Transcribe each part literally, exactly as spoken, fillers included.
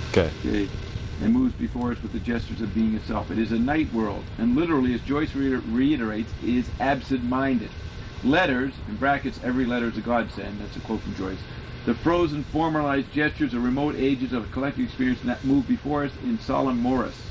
Okay. Okay. And moves before us with the gestures of being itself. It is a night world, and literally, as Joyce re- reiterates, is absent-minded. Letters, in brackets, every letter is a godsend. That's a quote from Joyce. The frozen, formalized gestures of remote ages of a collective experience that move before us in solemn Morris.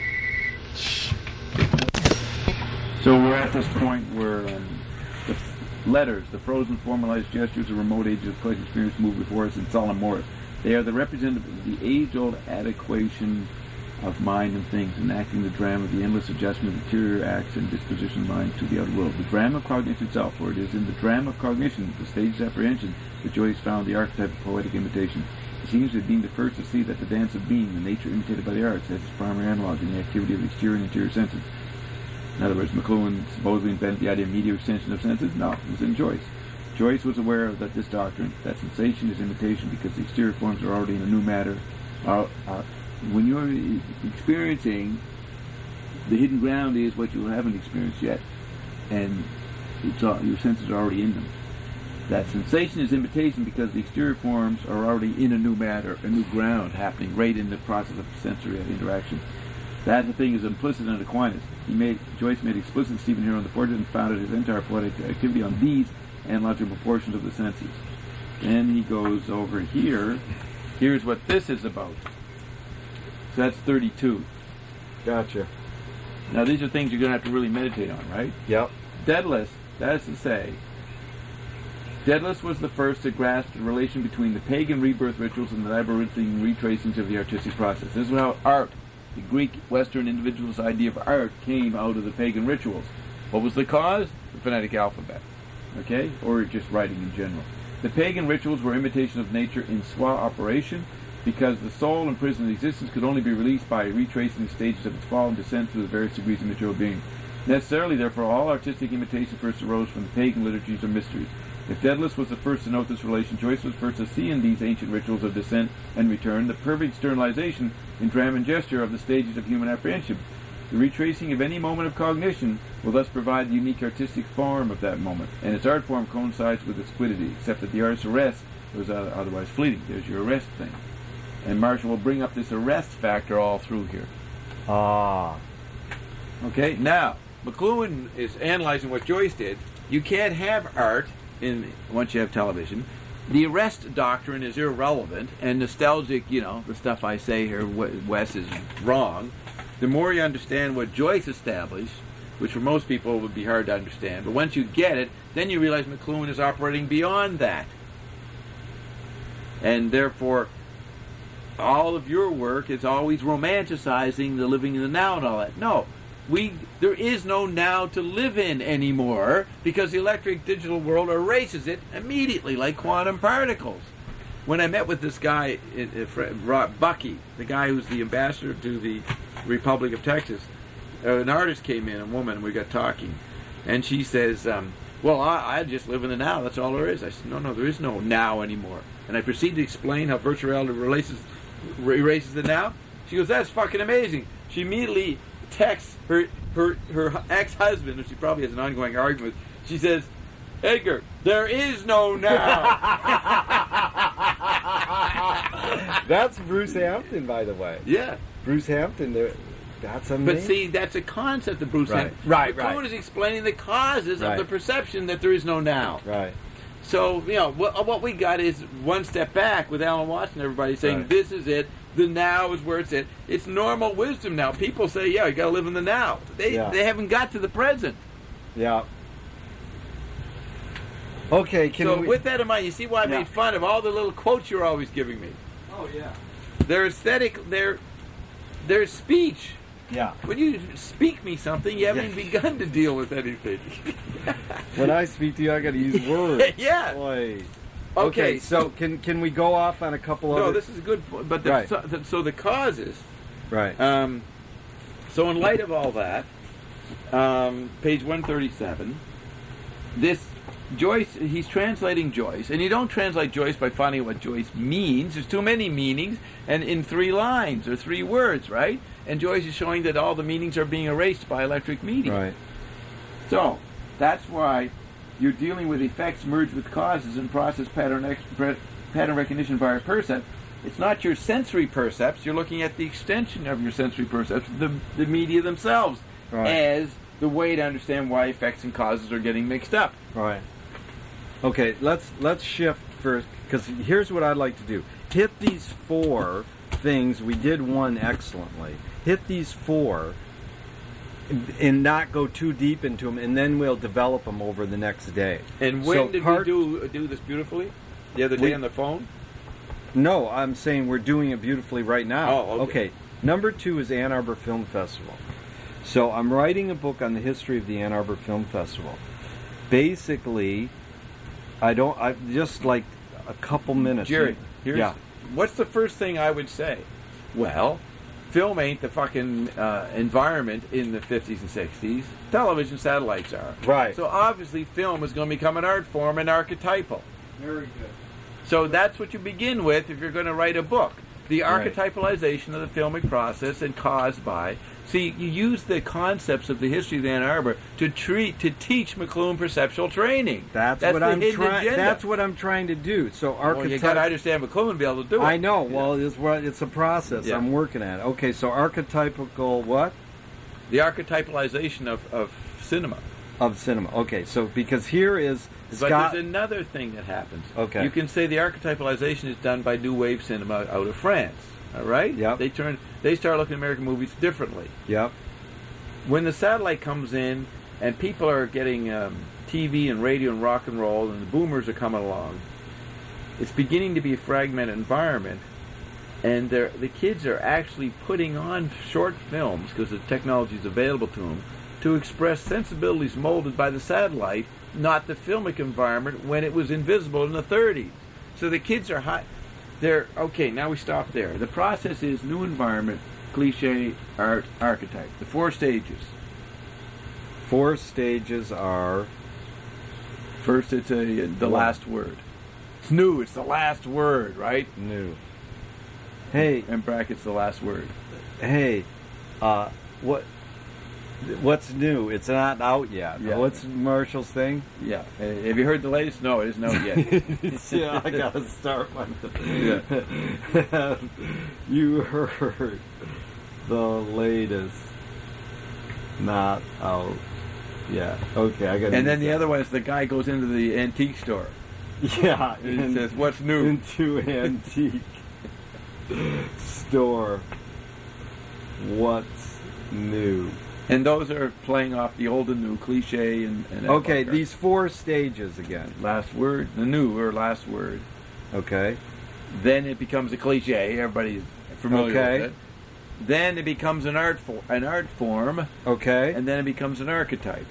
So we're at this point where um, the f- letters, the frozen, formalized gestures of remote ages of collective experience move before us in solemn Morris. They are the representative of the age-old adequation of mind and things, enacting the drama of the endless adjustment of interior acts and disposition of mind to the outer world. The drama of cognition itself, for it is in the drama of cognition, the stage of apprehension, that Joyce found the archetype of poetic imitation. He seems to have been the first to see that the dance of being, the nature imitated by the arts, has its primary analog in the activity of the exterior and interior senses. In other words, McLuhan supposedly invented the idea of medial extension of senses? No, it was in Joyce. Joyce was aware of that this doctrine, that sensation is imitation because the exterior forms are already in a new matter. Are, are, when you're experiencing, the hidden ground is what you haven't experienced yet, and it's all, your senses are already in them. That sensation is imitation because the exterior forms are already in a new matter, a new ground happening right in the process of sensory interaction. That thing is implicit in Aquinas. He made Joyce made explicit Stephen Hero in the portrait and founded his entire poetic activity on these analogical proportions of the senses. Then he goes over here. Here's what this is about. So that's thirty-two. Gotcha. Now these are things you're going to have to really meditate on, right? Yep. Daedalus, that is to say, Daedalus was the first to grasp the relation between the pagan rebirth rituals and the labyrinthine retracings of the artistic process. This is how art, the Greek Western individualist idea of art, came out of the pagan rituals. What was the cause? The phonetic alphabet. Okay? Or just writing in general. The pagan rituals were imitation of nature in soi operation, because the soul imprisoned existence could only be released by retracing the stages of its fall and descent through the various degrees of material being. Necessarily, therefore, all artistic imitation first arose from the pagan liturgies or mysteries. If Daedalus was the first to note this relation, Joyce was first to see in these ancient rituals of descent and return the perfect externalization in drama and gesture of the stages of human apprehension. The retracing of any moment of cognition will thus provide the unique artistic form of that moment, and its art form coincides with its quiddity, except that the artist's arrest was uh, otherwise fleeting. There's your arrest thing. And Marshall will bring up this arrest factor all through here. Ah. Okay, now, McLuhan is analyzing what Joyce did. You can't have art in once you have television. The arrest doctrine is irrelevant, and nostalgic, you know, the stuff I say here, Wes, is wrong. The more you understand what Joyce established, which for most people would be hard to understand, but once you get it, then you realize McLuhan is operating beyond that. And therefore, all of your work is always romanticizing the living in the now and all that. No, we there is no now to live in anymore because the electric digital world erases it immediately like quantum particles. When I met with this guy, Bucky, the guy who's the ambassador to the Republic of Texas, an artist came in, a woman, and we got talking, and she says, um, well, I, I just live in the now, that's all there is. I said, no, no, there is no now anymore. And I proceeded to explain how virtual reality erases, erases the now. She goes, that's fucking amazing. She immediately texts her, her, her ex-husband, who she probably has an ongoing argument with. She says, Edgar, there is no now. That's Bruce Hampton, by the way. Yeah. Bruce Hampton, there. That's amazing. But see, that's a concept of Bruce right. Hampton. Right, McLuhan right. is explaining the causes right. of the perception that there is no now. Right. So, you know, what, what we got is one step back with Alan Watts and everybody saying, right. this is it, the now is where it's at. It's normal wisdom now. People say, yeah, you got to live in the now. They yeah. they haven't got to the present. Yeah. Okay, can so we... with that in mind, you see why I yeah. made fun of all the little quotes you're always giving me. Oh, yeah. Their aesthetic, their, their speech. Yeah. When you speak me something, you haven't yeah. even begun to deal with anything. When I speak to you, I got to use words. yeah. Boy. Okay, okay, so can can we go off on a couple of... No, this is a good point. But the, right. so, the, so the causes... Right. Um, so in light of all that, um, page one thirty-seven, this... Joyce, he's translating Joyce, and you don't translate Joyce by finding out what Joyce means. There's too many meanings, and in three lines or three words, right? And Joyce is showing that all the meanings are being erased by electric media. Right. So, that's why you're dealing with effects merged with causes and process pattern ex- pattern recognition via percept. it's not your sensory percepts. You're looking at the extension of your sensory percepts, the the media themselves, Right. as the way to understand why effects and causes are getting mixed up. Right. Okay, let's let's shift first, because here's what I'd like to do. Hit these four things. We did one excellently. Hit these four and, and not go too deep into them, and then we'll develop them over the next day. And when So did part- we do do this beautifully? The other day We- on the phone? No, I'm saying we're doing it beautifully right now. Oh, okay. Number two is Ann Arbor Film Festival. So I'm writing a book on the history of the Ann Arbor Film Festival. Basically, I don't. I just like a couple minutes. Jerry, here's, yeah. what's the first thing I would say? Well, film ain't the fucking uh, environment in the fifties and sixties. Television satellites are. Right. So obviously film is going to become an art form and archetypal. Very good. So that's what you begin with if you're going to write a book. The Right. archetypalization of the filmic process and caused by. See, you use the concepts of the history of Ann Arbor to treat to teach McLuhan perceptual training. That's, That's what the I'm hidden trying. agenda. That's what I'm trying to do. So Well, archetype. you got to understand McLuhan to be able to do it. I know. Well, it's what it's a process. Yeah. I'm working at it. Okay, so archetypical what The archetypalization of, of cinema. of cinema? Okay, so because here is But Scott. there's another thing that happens. Okay. You can say the archetypalization is done by New Wave cinema out of France. All right? Yep. They turn they start looking at American movies differently. Yep. When the satellite comes in and people are getting um, T V and radio and rock and roll and the boomers are coming along, it's beginning to be a fragmented environment, and they're, the kids are actually putting on short films because the technology is available to them to express sensibilities molded by the satellite, not the filmic environment when it was invisible in the thirties. So the kids are high. They're okay. Now we stop there. The process is new environment, cliche, art, archetype. The four stages. Four stages are First, it's a the One. last word. It's new. It's the last word, right? new. Hey, In brackets, the last word. hey, uh, what? What's new? It's not out yet. Yeah. What's Marshall's thing? Yeah. Uh, have you heard the latest? No, it isn't out yet. Yeah, I gotta start my. Yeah. You heard the latest, not out yet. Okay, I got. And then the other one is the guy goes into the antique store. Yeah, And in- he says, "What's new?" into antique store. What's new? And those are playing off the old and new, cliche and, and Okay, avant-garde. these four stages again. last word, the new or last word. Okay. Then it becomes a cliche. Everybody's familiar Okay. with it. Then it becomes an art for, an art form, Okay. and then it becomes an archetype.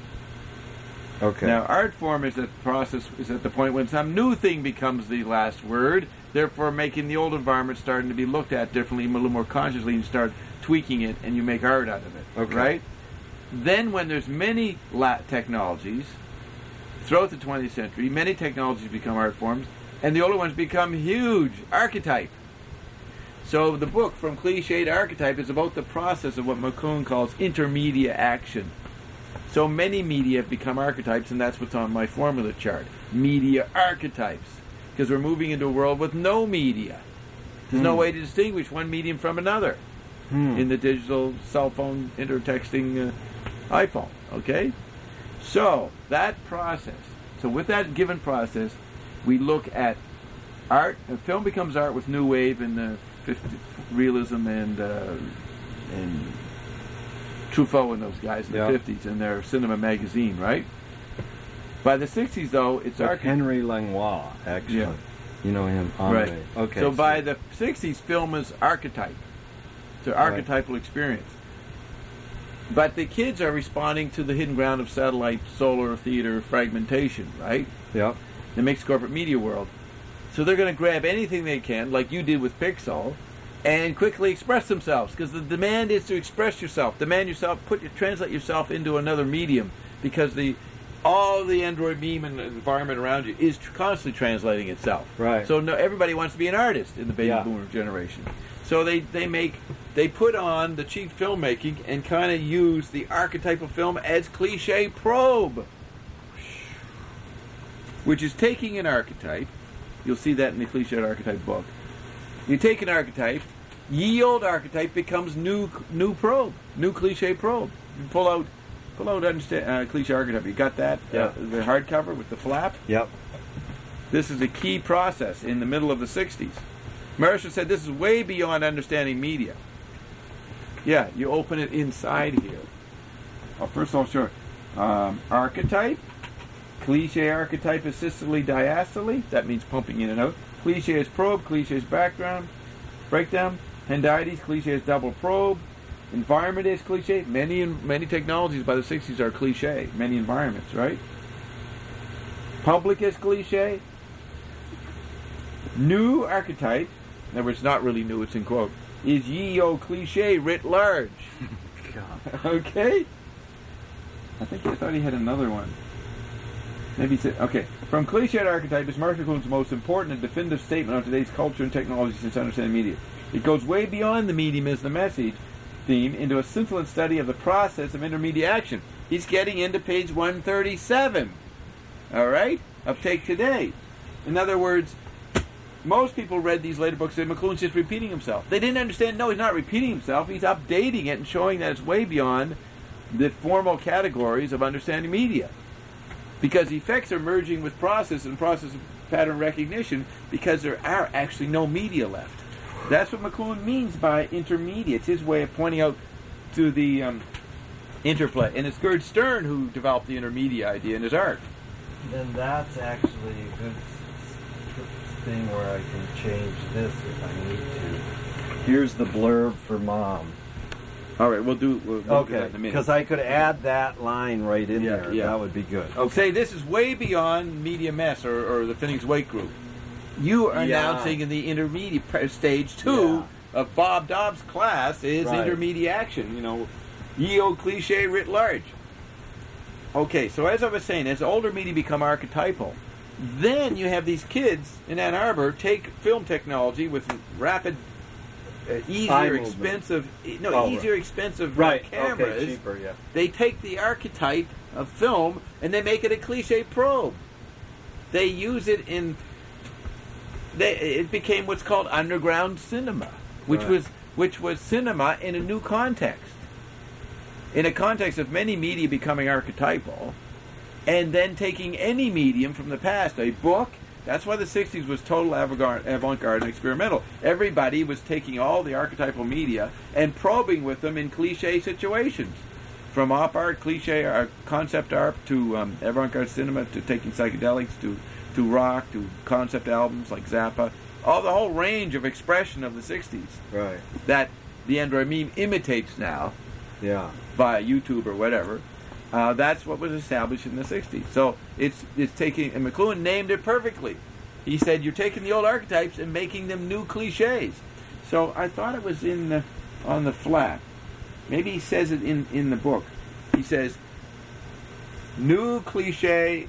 Okay. Now, art form is the process is at the point when some new thing becomes the last word, therefore making the old environment starting to be looked at differently, a little more consciously, and start tweaking it, and you make art out of it. Okay. Right? Then, when there's many la- technologies throughout the twentieth century, many technologies become art forms, and the older ones become huge archetype. So the book, From Cliche to Archetype, is about the process of what McLuhan calls intermedia action. So many media have become archetypes, and that's what's on my formula chart. Media archetypes. Because we're moving into a world with no media. There's no Hmm. way to distinguish one medium from another Hmm. in the digital cell phone, intertexting uh, iPhone. Okay? So, that process. So with that given process, we look at art. And film becomes art with New Wave and uh, fifty, realism and uh, and Truffaut and those guys in Yeah. the fifties and their cinema magazine, right? By the sixties, though, it's Like art. Henry Langlois, actually. Yeah. You know him. Andre. Right. Okay. So by the sixties, film is archetype. It's an Right. archetypal experience. But the kids are responding to the hidden ground of satellite, solar, theater, fragmentation, right? Yep. The mixed corporate media world. So they're going to grab anything they can, like you did with Pixel, and quickly express themselves, because the demand is to express yourself. Demand yourself, put your, translate yourself into another medium, because the all the Android meme and environment around you is tr- constantly translating itself. Right. So no, everybody wants to be an artist in the baby Yeah. boomer generation. So they, they make they put on the cheap filmmaking and kind of use the archetypal film as cliche probe, which is taking an archetype. You'll see that in the cliche archetype book. You take an archetype, ye old archetype becomes new new probe, new cliche probe. You pull out, pull out understand, uh, cliche archetype. You got that? Yeah. Uh, the hardcover with the flap. Yep. This is a key process in the middle of the sixties. Mercer said this is way beyond understanding media. Yeah, you open it inside here. Oh, first of all, sure. Um, archetype, cliche archetype is systole diastole. That means pumping in and out. Cliche is probe, cliche is background, breakdown. Hendites, cliche is double probe. Environment is cliche. Many many technologies by the sixties are cliche. Many environments, right? Public is cliche. New archetype, in other words, not really new, it's in quote, is ye o cliche writ large. God. Okay? I think I thought he had another one. Maybe he said, okay. From cliche to archetype is Marshall McLuhan's most important and definitive statement on today's culture and technology since understanding media. It goes way beyond the medium as the message theme into a scintillant study of the process of intermediate action. He's getting into page one thirty-seven, all right, of Take Today. In other words, most people read these later books and McLuhan's just repeating himself. They didn't understand, no, he's not repeating himself. He's updating it and showing that it's way beyond the formal categories of understanding media. Because effects are merging with process and process pattern recognition because there are actually no media left. That's what McLuhan means by intermediate. It's his way of pointing out to the um, interplay. And it's Gerd Stern who developed the intermediate idea in his art. Then that's actually a good thing where I can change this if I need to. Here's the blurb for Mom. All right, we'll do, we'll, we'll do that Okay, in a minute. because I could add that line right in Yeah, there. yeah. That would be good. Okay. Say this is way beyond media mess or, or the Finnings Wake Group. You are Yeah. announcing in the intermediate pre- stage two Yeah. of Bob Dobbs' class is Right. intermediate action. You know, ye old cliche writ large. Okay, so as I was saying, as older media become archetypal, then you have these kids in Ann Arbor take film technology with rapid, uh, easier, Eye movement. expensive, e- no, Oh, easier, expensive Right. cameras. Okay, cheaper, yeah. They take the archetype of film and they make it a cliche probe. They use it in. They, it became what's called underground cinema, which Right. was which was cinema in a new context, in a context of many media becoming archetypal, and then taking any medium from the past, a book. That's why the sixties was total avant-garde, avant-garde and experimental. Everybody was taking all the archetypal media and probing with them in cliche situations. From op art, cliche art, concept art, to um, avant-garde cinema, to taking psychedelics, to, to rock, to concept albums like Zappa. All the whole range of expression of the sixties Right. that the Android meme imitates now Yeah. via YouTube or whatever. Uh, that's what was established in the sixties. So it's it's taking, and McLuhan named it perfectly. He said, you're taking the old archetypes and making them new cliches. So I thought it was in the, on the flap. Maybe he says it in, in the book. He says, new cliche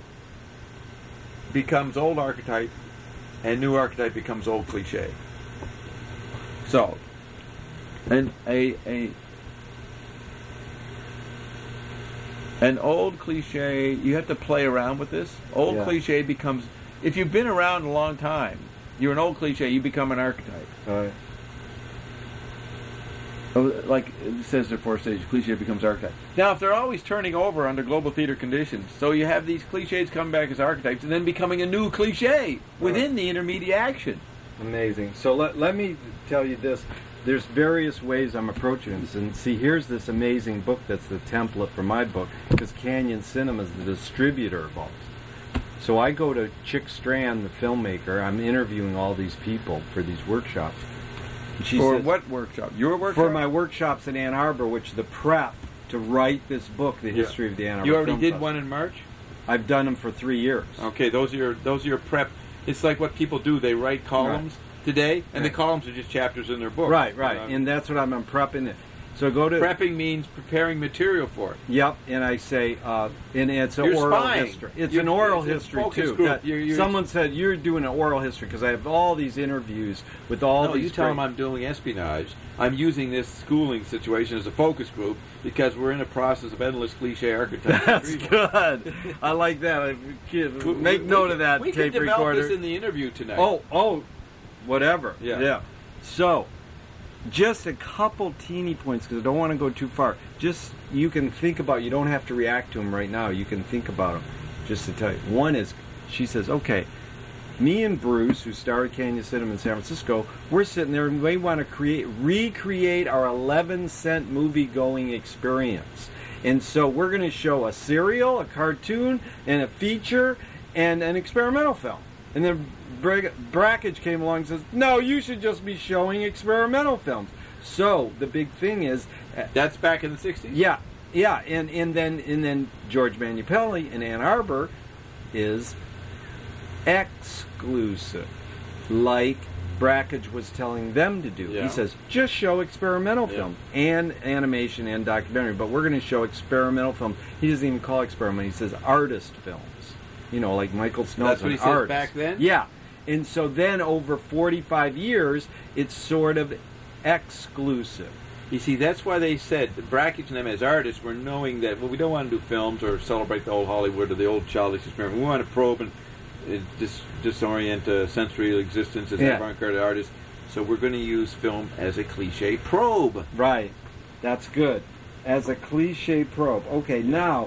becomes old archetype, and new archetype becomes old cliche. So, and a a an old cliche, you have to play around with this. Old Yeah. cliche becomes, if you've been around a long time, you're an old cliche, you become an archetype. Right. Oh, like it says there, four stages, cliche becomes archetype. Now, if they're always turning over under global theater conditions, so you have these cliches come back as archetypes and then becoming a new cliche within the intermediate action. Amazing. So let, let me tell you this. There's various ways I'm approaching this. And see, here's this amazing book that's the template for my book, because Canyon Cinema is the distributor of all this. So I go to Chick Strand, the filmmaker. I'm interviewing all these people for these workshops. And she For says, what workshop? Your workshop? for my workshops in Ann Arbor, which the prep to write this book, The History of the Ann Arbor You already Film did Festival. one in March? I've done them for three years. Okay, those are your those are your prep. It's like what people do. They write columns today, and the Right. columns are just chapters in their book. Right, right. Um, and that's what I'm, I'm prepping it. So go to... prepping means preparing material for it. Yep, and I say, uh, and it's an You're oral spying. history. It's You're- an oral it's a history focus too. group. That- You're- you're- someone said you're doing an oral history because I have all these interviews with all no, these. you tell great- them I'm doing espionage. I'm using this schooling situation as a focus group because we're in a process of endless cliche archetypes. That's good. I like that. I, kid, make We- note we- of that We tape could develop recorder. this in the interview tonight. oh, oh, whatever. Yeah. yeah. So, just a couple teeny points, because I don't want to go too far. Just, you can think about, you don't have to react to them right now. You can think about them, just to tell you. One is, she says, okay, me and Bruce, who started Canyon Cinema in San Francisco, we're sitting there and we want to create, recreate our eleven cent movie-going experience. And so we're going to show a serial, a cartoon, and a feature, and an experimental film. And then Bra- Brackage came along and says, no, you should just be showing experimental films. So the big thing is... Uh, That's back in the sixties? Yeah, yeah. And, and, then, and then George Manupelli in Ann Arbor is exclusive, like Brackage was telling them to do. Yeah. He says, just show experimental Yeah. film and animation and documentary, but we're going to show experimental film. He doesn't even call it experiment. He says artist films. You know, like Michael Snow's That's what he an said artist. back then? Yeah. And so then over forty-five years, it's sort of exclusive. You see, that's why they said, Brackage and them as artists were knowing that, well, we don't want to do films or celebrate the old Hollywood or the old childish experiment. We want to probe and uh, dis- disorient uh, sensory existence as Yeah. avant-garde artists. So we're going to use film as a cliche probe. Right. That's good. As a cliche probe. Okay, now,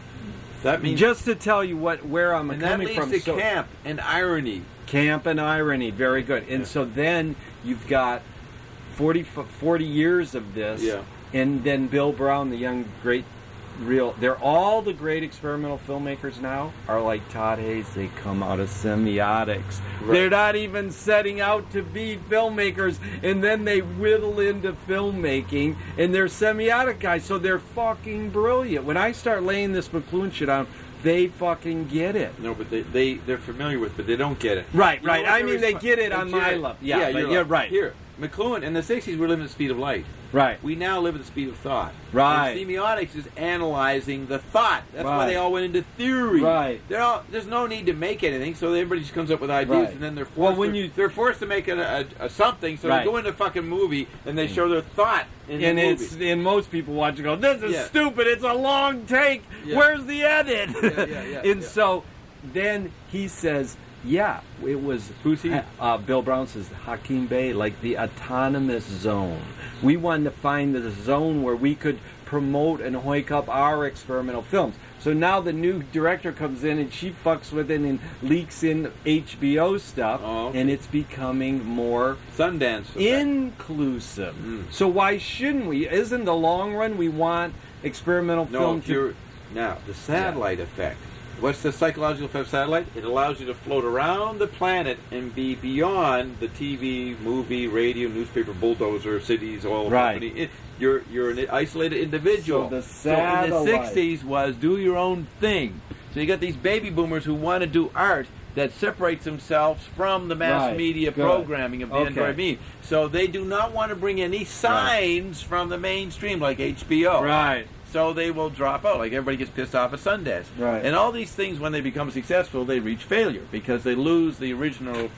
That means just to tell you what where I'm and that coming leads from. to so, camp and irony. Camp and irony, very good. And Yeah. so then you've got forty, forty years of this, Yeah. and then Bill Brown, the young great real, they're all the great experimental filmmakers now are like Todd Hayes. They come out of semiotics. Right. They're not even setting out to be filmmakers, and then they whittle into filmmaking, and they're semiotic guys, so they're fucking brilliant. When I start laying this McLuhan shit on, they fucking get it. No, but they, they, they're familiar with it, but they don't get it. Right, You know right. what I they're mean, they resp- get it like on my Jared- level. Yeah, but you're, you're like- right. Here, McLuhan, in the sixties, we're living at the speed of light. Right. We now live at the speed of thought. Right. And semiotics is analyzing the thought. That's why Right. they all went into theory. Right. They're all, there's no need to make anything, so everybody just comes up with ideas, Right. and then they're forced. Well, when to, you- they're forced to make a, a, a something, so Right. they go into a fucking movie and they show their thought in And the it's movie. and most people watch and go, this is Yeah. stupid. It's a long take. Yeah. Where's the edit? Yeah, yeah, yeah, and yeah. so then he says, yeah, it was. Who's he? Uh, Bill Brown says Hakim Bey, like the autonomous zone. We wanted to find the zone where we could promote and hoik up our experimental films. So now the new director comes in and she fucks with it and leaks in H B O stuff, Oh, okay. and it's becoming more Sundance. effect. inclusive. Mm. So why shouldn't we? Isn't the long run we want experimental No, film if to... you're, now, the satellite effect. What's the psychological effect of satellite? It allows you to float around the planet and be beyond the T V, movie, radio, newspaper, bulldozer, cities, oil Right. company. It, you're you're an isolated individual. So the in satellite- the sixties was do your own thing. So you got these baby boomers who want to do art that separates themselves from the mass Right. media Good. programming of the Okay. Android media. So they do not want to bring any signs from the mainstream like H B O. Right. So they will drop out. Like everybody gets pissed off at Sundance. Right. And all these things, when they become successful, they reach failure because they lose the original.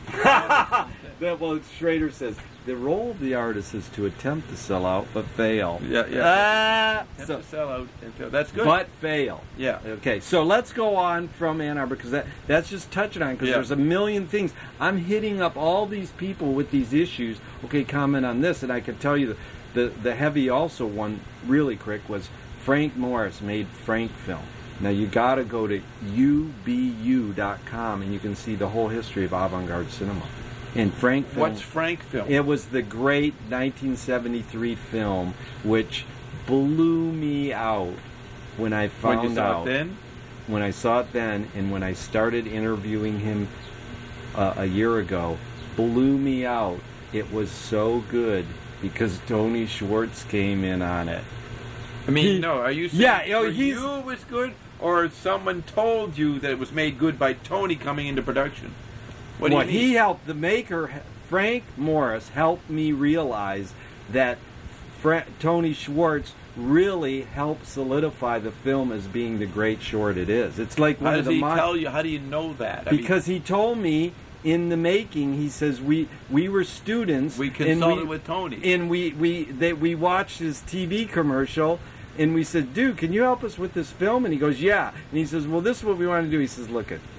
That, well, Schrader says, the role of the artist is to attempt to sell out, but fail. Yeah, yeah. Ah, Have so, to sell out and fail. That's good. but fail. yeah. Okay, so let's go on from Ann Arbor, because that, that's just touching on, because Yeah. there's a million things. I'm hitting up all these people with these issues. Okay, comment on this, and I can tell you the, the, the heavy also one, really quick, was Frank Morris made Frank Film. Now you got to go to U B U dot com, and you can see the whole history of avant-garde cinema. And Frank Film... What's Frank Film? It was the great nineteen seventy-three film, which blew me out when I found when you saw out. it then? When I saw it then, and when I started interviewing him uh, a year ago, blew me out. It was so good because Tony Schwartz came in on it. I mean, He- no. Are you saying Yeah, oh, for he's- you it was good, or someone told you that it was made good by Tony coming into production? What do well, you mean? he helped the maker, Frank Morris, helped me realize that Fra- Tony Schwartz really helped solidify the film as being the great short it is. It's like How one does of the he mon- tell you? How do you know that? I mean, because he told me in the making. He says we we were students. we and consulted we, with Tony. and we we they, we watched his T V commercial. And we said, dude, can you help us with this film? And he goes, yeah. And he says, well, this is what we want to do. He says, look, it,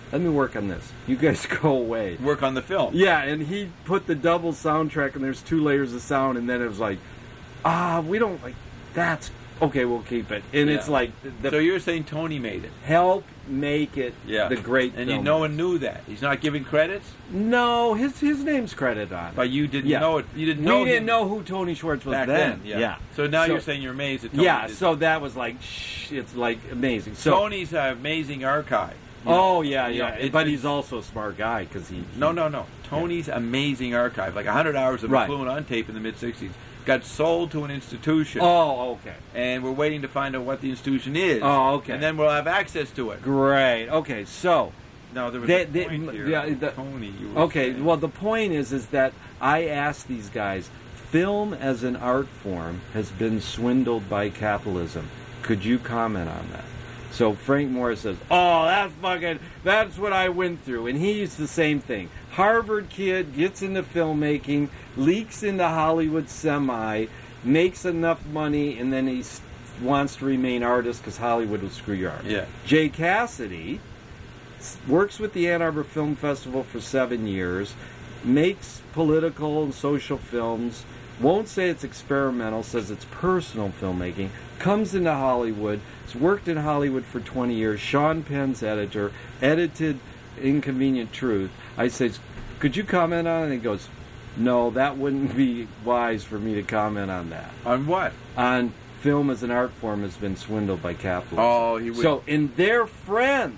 let me work on this. You guys go away. Work on the film. Yeah, and he put the double soundtrack, and there's two layers of sound, and then it was like, ah, we don't like that's okay. We'll keep it, and Yeah. it's like the, So you're saying Tony made it? help make it Yeah. the great. And film you, no is. one knew that. He's not giving credits, No, his his name's credited on it. but you didn't Yeah. know it. You didn't we know didn't him know who Tony Schwartz was back then. then. Yeah. So now So- you're saying you're amazed at Tony. Yeah, did- so that was like, shh, it's like amazing. So, Tony's uh, amazing archive. You know, oh yeah, you know, yeah, it's- but it's- he's also a smart guy because he, he. No, no, no. Tony's amazing archive, like one hundred hours of Right. McLuhan on tape in the mid sixties, got sold to an institution, Oh, okay. and we're waiting to find out what the institution is. Oh, okay. And then we'll have access to it. Great. Okay, so Now, there was They- a they- point here. yeah, the- Tony, you were okay. saying. Well, the point is, is that I asked these guys, film as an art form has been swindled by capitalism. Could you comment on that? So Frank Morris says, "Oh, that's fucking. That's what I went through," and he's the same thing. Harvard kid gets into filmmaking, leaks into Hollywood semi, makes enough money, and then he s- wants to remain artist because Hollywood will screw your art. Yeah. Jay Cassidy s- works with the Ann Arbor Film Festival for seven years, makes political and social films, won't say it's experimental, says it's personal filmmaking, comes into Hollywood, has worked in Hollywood for twenty years, Sean Penn's editor, edited Inconvenient Truth. I say, could you comment on it? And he goes, no, that wouldn't be wise for me to comment on that. On what? On film as an art form has been swindled by capitalism. Oh, he would. So, and they're friends.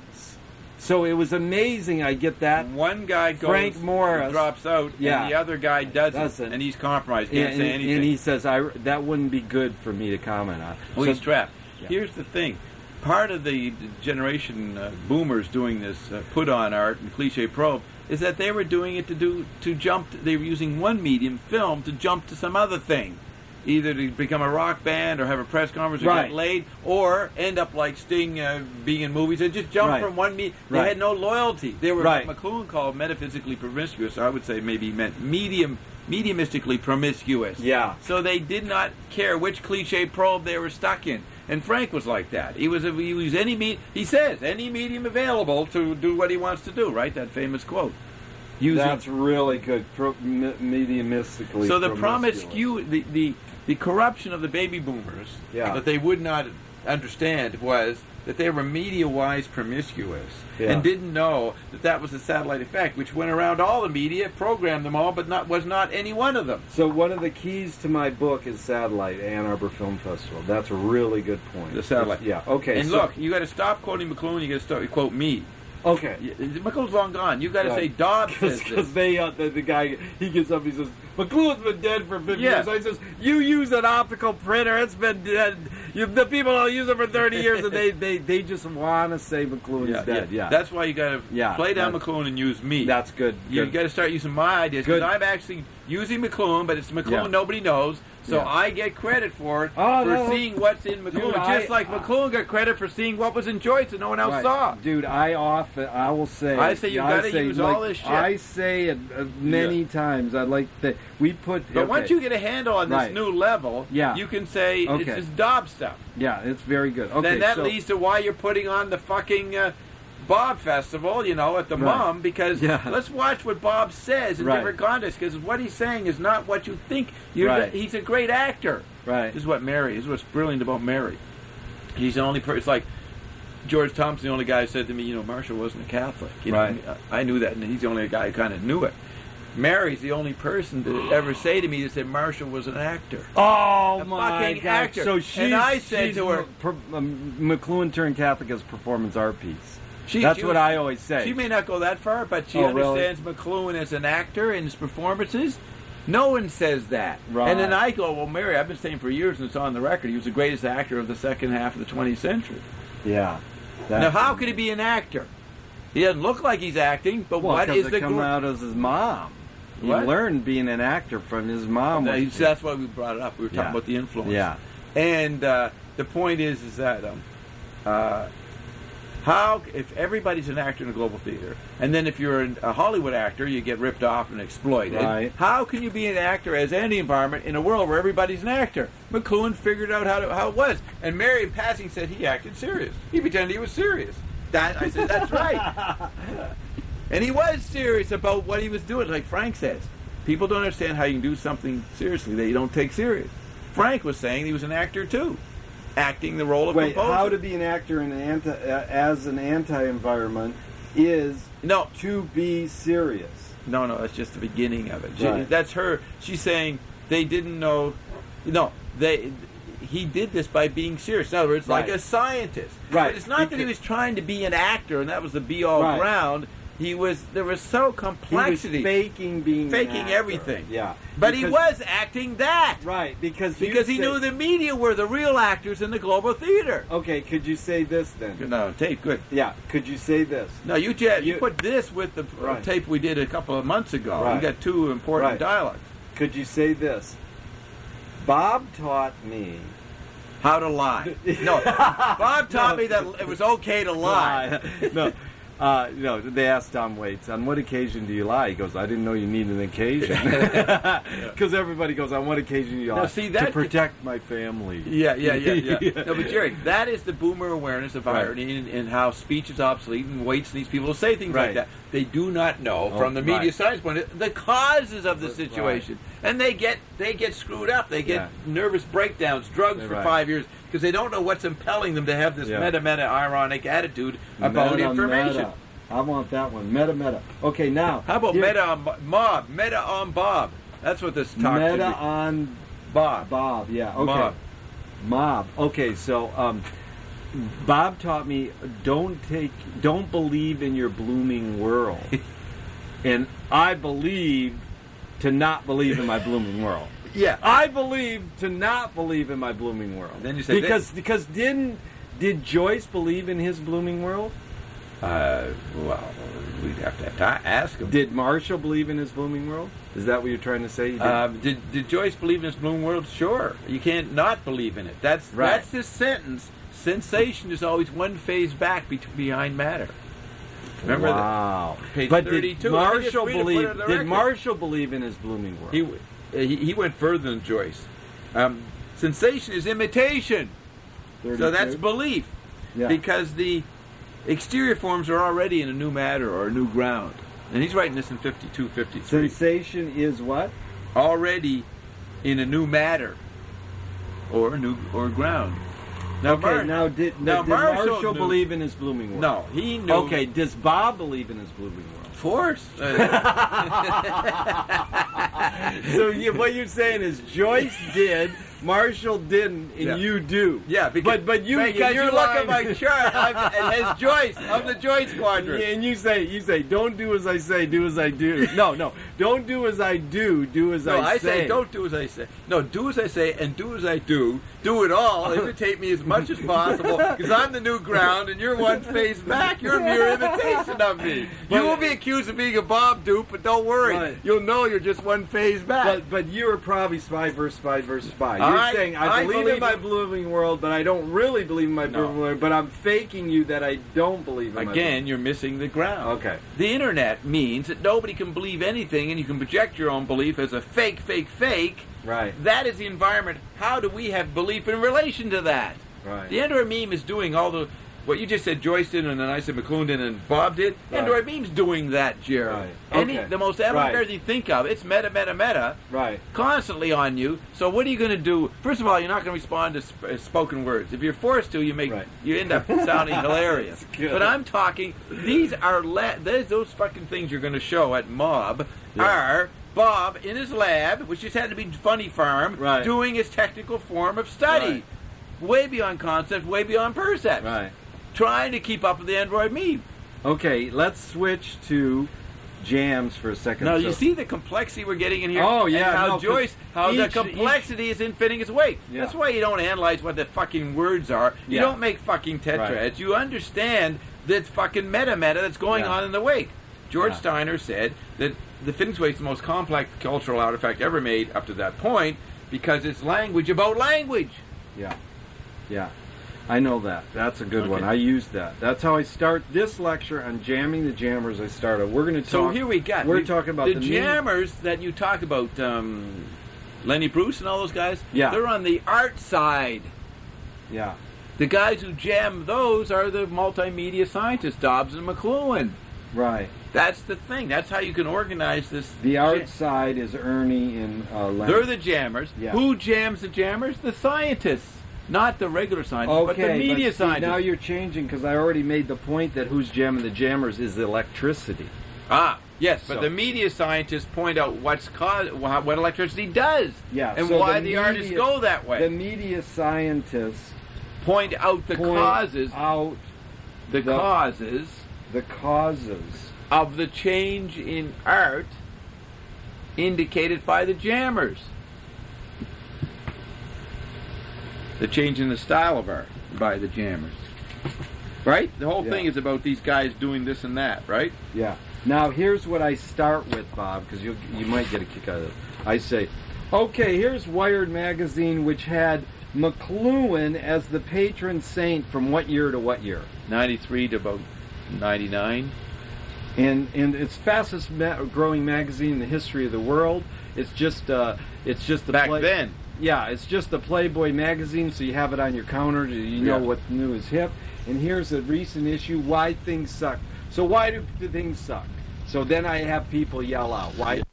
So it was amazing. I get that. One guy goes, Frank Morris drops out, Yeah. and the other guy doesn't, Doesn't. and he's compromised. Can't And, say and- anything. and he says, "I that wouldn't be good for me to comment on." Well, So- he's trapped. Yeah. Here's the thing. Part of the generation uh, boomers doing this uh, put-on art and cliche probe is that they were doing it to do to jump. They were using one medium, film, to jump to some other thing, either to become a rock band or have a press conference or Right. get laid, or end up like Sting uh, being in movies. They just jump Right. from one medium. They Right. had no loyalty. They were Right. what McLuhan called metaphysically promiscuous. I would say maybe he meant medium, mediumistically promiscuous. Yeah. So they did not care which cliche probe they were stuck in. And Frank was like that. He was a, he was any me he says any medium available to do what he wants to do. Right, that famous quote. Using, That's really good. Pro, me, mediumistically. so the promiscuous. promiscu the, the the corruption of the baby boomers Yeah. that they would not understand was that they were media-wise promiscuous Yeah. and didn't know that that was a satellite effect, which went around all the media, programmed them all, but not was not any one of them. So one of the keys to my book is Satellite, Ann Arbor Film Festival. That's a really good point. The satellite. Yeah. Okay. And so- look, you got to stop quoting McLuhan. You got to start quote me. Okay. McLuhan's long gone. You got to Right. say Dobbs says Because this. they, uh, the, the guy, he gets up, he says, McLuhan's been dead for fifty Yeah. years. I says, you use an optical printer, it's been dead. You, the people don't use it for thirty years, and they, they, they just want to say McLuhan's Yeah, dead. Yeah. That's why you got to Yeah, play down that's- McLuhan and use me. That's good. You good. got to start using my ideas because Good. I'm actually using McLuhan, but it's McLuhan Yeah. nobody knows, so Yeah. I get credit for it Oh, for no. seeing what's in McLuhan, Dude, just I- like uh, McLuhan got credit for seeing what was in Joyce and no one else Right. saw. Dude, I often, I will say. I say you I gotta say, use like, all this shit. I say it uh, many Yeah. times. I like that we put. But okay. once you get a handle on this Right. new level, Yeah. you can say Okay. it's just Dobbs stuff. Yeah, it's very good. Okay, then that so, leads to why you're putting on the fucking uh, Bob Festival, you know, at the Right. Mum, because Yeah. let's watch what Bob says in Right. different contexts, because what he's saying is not what you think. You're Right. the, he's a great actor. Right. This is what Mary, this is what's brilliant about Mary. He's the only person, it's like George Thompson, the only guy who said to me, you know, Marshall wasn't a Catholic. You know, Right. I knew that, and he's the only guy who kind of knew it. Mary's the only person to ever say to me that said Marshall was an actor. Oh A my fucking God! actor. So And she's, I said she's to her- per, um, McLuhan turned Catholic as a performance art piece. She- That's she what was- I always say. She may not go that far, but she Oh, really? understands McLuhan as an actor in his performances. No one says that. Right. And then I go, well, Mary, I've been saying for years, and it's on the record, he was the greatest actor of the second half of the twentieth century. yeah. Now, how could he be an actor? He doesn't look like he's acting, but Well, what because is it the come gr- out as his mom. He What? learned being an actor from his mom. No, was- he's- that's why we brought it up. We were talking Yeah. about the influence. yeah. And uh, the point is, is that um, uh, how if everybody's an actor in a global theater, and then if you're an- a Hollywood actor, you get ripped off and exploited. Right. How can you be an actor as any environment in a world where everybody's an actor? McLuhan figured out how to, how it was, and Mary in passing said he acted serious. He pretended he was serious. That I said, that's right. And he was serious about what he was doing, like Frank says. People don't understand how you can do something seriously that you don't take serious. Frank was saying he was an actor too, acting the role of Wait, composer. how to be an actor in an anti, uh, as an anti-environment is No. to be serious. No, no, that's just the beginning of it. She, Right. That's her. She's saying they didn't know. No, they. He did this by being serious. In other words, like Right. a scientist. Right. But it's not that he was trying to be an actor and that was the be-all Right. ground. He was. There was so He complexity. was faking being an Faking actor. everything. Yeah, But he Because- was acting that. right because you Because he say- knew the media were the real actors in the global theater. Okay, could you say this then? No, tape, good. Yeah, could you say this? No, you, jet, you You- put this with the Right. tape we did a couple of months ago. Right. We got two important Right. dialogues. Could you say this? Bob taught me. How to lie. No, Bob taught me that it was okay to lie. no, uh, no. They asked Tom Waits, "On what occasion do you lie?" He goes, "I didn't know you needed an occasion." Because everybody goes, "On what occasion do you lie?" Now, see, that- to protect my family. Yeah, yeah, yeah, yeah. Yeah. No, but Jerry, that is the boomer awareness of Right. irony and, and how speech is obsolete and Waits needs people to say things like Right. that. They do not know, Oh, from the media right. science point of view, the causes of the Right. situation. And they get they get screwed up. They get Yeah. nervous breakdowns, drugs for Right. five years, because they don't know what's impelling them to have this Yeah. meta-meta ironic attitude about Meta, information. meta. I want that one. Meta, meta. Okay, now. How about here- meta on Bo- mob? Meta on Bob. That's what this talk should Meta be. on Bob. Bob, yeah. Okay. Mob. Mob. Okay, so um, Bob taught me don't take, don't believe in your blooming world, and I believe to not believe in my blooming world. Yeah. I believe to not believe in my blooming world. Then you say because because didn't did Joyce believe in his blooming world? Uh, well, we'd have to, have to ask him. Did Marshall believe in his blooming world? Is that what you're trying to say? He did? Um, did did Joyce believe in this bloom world? Sure. You can't not believe in it. That's Right. that's this sentence. Sensation is always one phase back be- behind matter. Remember that? wow. Page but thirty-two. did Let me just Marshall read it, put believe? it on the Did record. Marshall believe in his blooming world? He, w- he he went further than Joyce. Um, sensation is imitation. So that's belief. yeah. Because the exterior forms are already in a new matter or a new ground. And he's writing this in fifty-two, fifty-three. Sensation is what? Already in a new matter or a new or ground. Now, Okay, Mar- now did, now did Marshall Marshall knew- believe in his blooming world? No, he knew. Okay, does Bob believe in his blooming world? Of course. So you, what you're saying is Joyce did, Marshall didn't, and Yeah. you do. Yeah, because, but but you because because you you're look lying. at my chart, I'm, it has Joyce. I'm the Joyce quadrant. Yeah, and you say you say don't do as I say, do as I do. No, no, don't do as I do, do as No, I, I say don't do as I say. No, do as I say and do as I do. Do it all. Imitate me as much as possible because I'm the new ground and you're one phase back. You're a mere imitation of me. You will be accused of being a Bob dupe, but don't worry. Right. You'll know you're just one phase back. But but you are probably spy versus spy versus spy. You're I- saying I, I believe, believe in my in- blooming world, but I don't really believe in my No. blooming world. But I'm faking you that I don't believe in my Again, you're missing the ground. Okay. The internet means that nobody can believe anything and you can project your own belief as a fake, fake, fake. Right. That is the environment. How do we have belief in relation to that? Right. The Android meme is doing all the what you just said Joyce did and then I said McClune did and Bob did. Right. Android meme's doing that, Jerry. Right. Any Okay. the most elementary Right. you think of, it's meta, meta, meta, Right. constantly on you. So what are you going to do? First of all, you're not going to respond to sp- uh, spoken words. If you're forced to, you make Right. you end up sounding hilarious. That's good. But I'm talking. These are la- those, those fucking things you're going to show at Mob Yeah. are Bob in his lab, which just had to be Funny Farm, Right. doing his technical form of study, Right. way beyond concept, way beyond percept, Right. trying to keep up with the Android meme. Okay, let's switch to jams for a second. Now So- you see the complexity we're getting in here. Oh, and yeah, how no, 'cause Joyce, how the each- complexity is in fitting its weight. Yeah. That's why you don't analyze what the fucking words are. You Yeah. don't make fucking tetrads. Right. You understand the fucking meta meta that's going Yeah. on in the wake. George Yeah. Steiner said that the fitting its weight is the most complex cultural artifact ever made up to that point because it's language about language. Yeah, yeah, I know that. That's a good one. Okay. I use that. That's how I start this lecture on jamming the jammers. I started. We're going to talk. So here we got. We're we- talking about the, the, mean- jammers that you talk about. Um, Lenny Bruce and all those guys. Yeah. They're on the art side. Yeah, The guys who jam those are the multimedia scientists, Dobbs and McLuhan. Right. That's the thing. That's how you can organize this. The art jam. side is Ernie and uh, Leonard. They're the jammers. Yeah. Who jams the jammers? The scientists, not the regular scientists, Okay, but the media but see, scientists. now you're changing because I already made the point that who's jamming the jammers is the electricity. Ah, yes, but So- the media scientists point out what's caused, what electricity does, Yeah, and so why the the, artists media- go that way. The media scientists point out the point causes, out the, the- causes the causes. of the change in art indicated by the jammers. The change in the style of art by the jammers. Right? The whole Yeah. thing is about these guys doing this and that, right? Yeah. Now here's what I start with, Bob, because you you might get a kick out of it. I say, okay, here's Wired magazine, which had McLuhan as the patron saint from what year to what year? ninety-three to about ninety-nine. And and it's fastest ma- growing magazine in the history of the world. It's just uh, it's just the Back play- then. Yeah, it's just the Playboy magazine, so you have it on your counter. You know Yeah. what new is hip. And here's a recent issue: why things suck. So why do the things suck? So then I have people yell out, why